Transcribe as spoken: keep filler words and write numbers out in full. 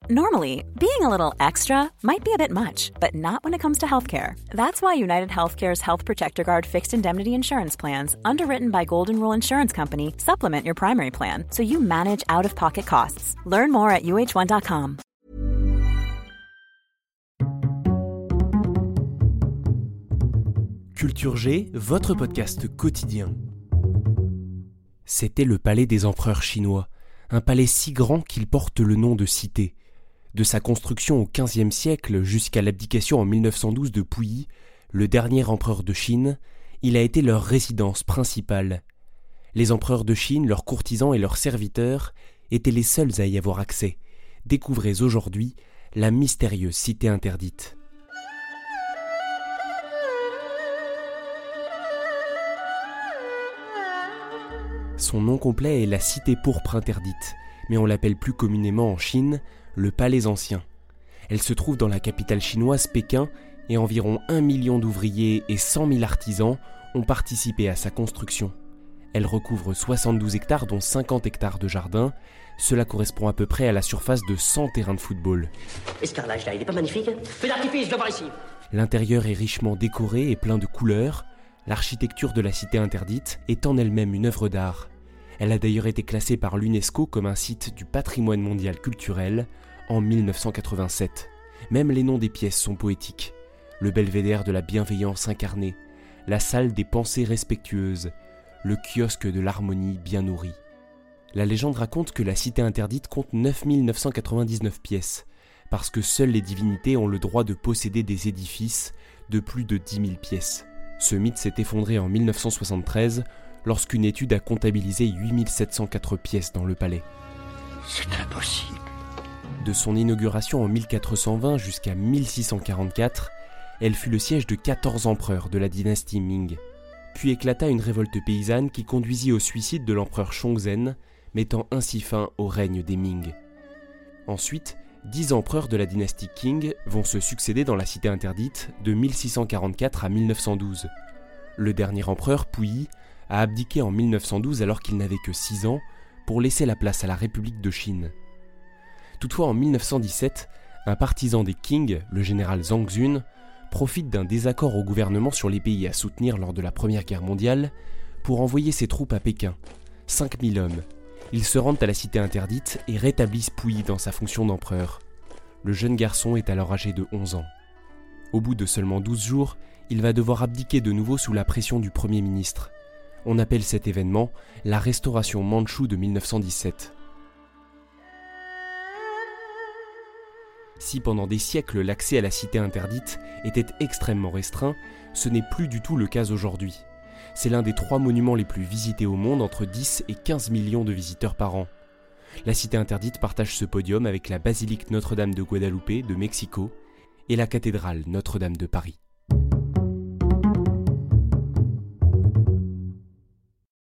Normally, being a little extra might be a bit much, but not when it comes to healthcare. That's why United Healthcare's Health Protector Guard fixed indemnity insurance plans, underwritten by Golden Rule Insurance Company, supplement your primary plan so you manage out-of-pocket costs. Learn more at U H one dot com. Culture G, votre podcast quotidien. C'était le palais des empereurs chinois, un palais si grand qu'il porte le nom de cité. De sa construction au quinzième siècle jusqu'à l'abdication en mille neuf cent douze de Puyi, le dernier empereur de Chine, il a été leur résidence principale. Les empereurs de Chine, leurs courtisans et leurs serviteurs étaient les seuls à y avoir accès. Découvrez aujourd'hui la mystérieuse cité interdite. Son nom complet est la cité pourpre interdite, mais on l'appelle plus communément en Chine le palais ancien. Elle se trouve dans la capitale chinoise Pékin et environ un million d'ouvriers et cent mille artisans ont participé à sa construction. Elle recouvre soixante-douze hectares dont cinquante hectares de jardin. Cela correspond à peu près à la surface de cent terrains de football. Et ce carrelage là, il est pas magnifique? Feu d'artifice, je le vois ici. L'intérieur est richement décoré et plein de couleurs. L'architecture de la cité interdite est en elle-même une œuvre d'art. Elle a d'ailleurs été classée par l'UNESCO comme un site du patrimoine mondial culturel en mille neuf cent quatre-vingt-sept. Même les noms des pièces sont poétiques. Le belvédère de la bienveillance incarnée, la salle des pensées respectueuses, le kiosque de l'harmonie bien nourrie. La légende raconte que la cité interdite compte neuf mille neuf cent quatre-vingt-dix-neuf pièces, parce que seules les divinités ont le droit de posséder des édifices de plus de dix mille pièces. Ce mythe s'est effondré en mille neuf cent soixante-treize lorsqu'une étude a comptabilisé huit mille sept cent quatre pièces dans le palais. C'est impossible. De son inauguration en mille quatre cent vingt jusqu'à mille six cent quarante-quatre, elle fut le siège de quatorze empereurs de la dynastie Ming. Puis éclata une révolte paysanne qui conduisit au suicide de l'empereur Chongzhen, mettant ainsi fin au règne des Ming. Ensuite, dix empereurs de la dynastie Qing vont se succéder dans la cité interdite de mille six cent quarante-quatre à mille neuf cent douze. Le dernier empereur, Puyi, a abdiqué en mille neuf cent douze alors qu'il n'avait que six ans pour laisser la place à la République de Chine. Toutefois, en mille neuf cent dix-sept, un partisan des Qing, le général Zhang Xun, profite d'un désaccord au gouvernement sur les pays à soutenir lors de la Première Guerre mondiale pour envoyer ses troupes à Pékin, cinq mille hommes. Ils se rendent à la cité interdite et rétablissent Puyi dans sa fonction d'empereur. Le jeune garçon est alors âgé de onze ans. Au bout de seulement douze jours, il va devoir abdiquer de nouveau sous la pression du Premier ministre. On appelle cet événement la restauration mandchoue de mille neuf cent dix-sept. Si pendant des siècles l'accès à la cité interdite était extrêmement restreint, ce n'est plus du tout le cas aujourd'hui. C'est l'un des trois monuments les plus visités au monde, entre dix et quinze millions de visiteurs par an. La cité interdite partage ce podium avec la basilique Notre-Dame de Guadalupe de Mexico et la cathédrale Notre-Dame de Paris.